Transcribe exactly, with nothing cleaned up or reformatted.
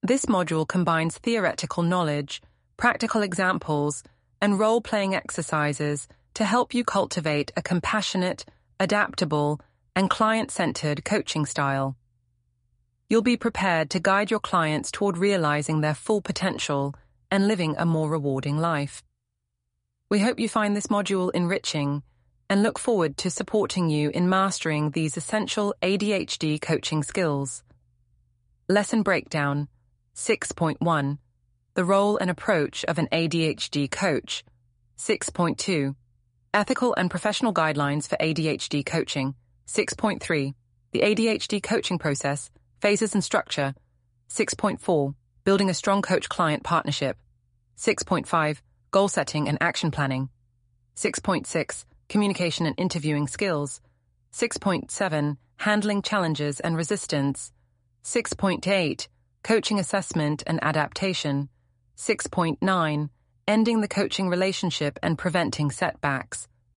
This module combines theoretical knowledge, practical examples, and role-playing exercises to help you cultivate a compassionate, adaptable, and client-centered coaching style. You'll be prepared to guide your clients toward realizing their full potential and living a more rewarding life. We hope you find this module enriching and look forward to supporting you in mastering these essential A D H D coaching skills. Lesson Breakdown six point one. The Role and Approach of an A D H D Coach. six point two. Ethical and Professional Guidelines for A D H D Coaching. six point three. The A D H D Coaching Process, Phases and Structure. six point four. Building a Strong Coach-Client Partnership. six point five. Goal Setting and Action Planning. six point six. Communication and Interviewing Skills. six point seven. Handling Challenges and Resistance. six point eight. Coaching Assessment and Adaptation. six point nine. Ending the Coaching Relationship and Preventing Setbacks.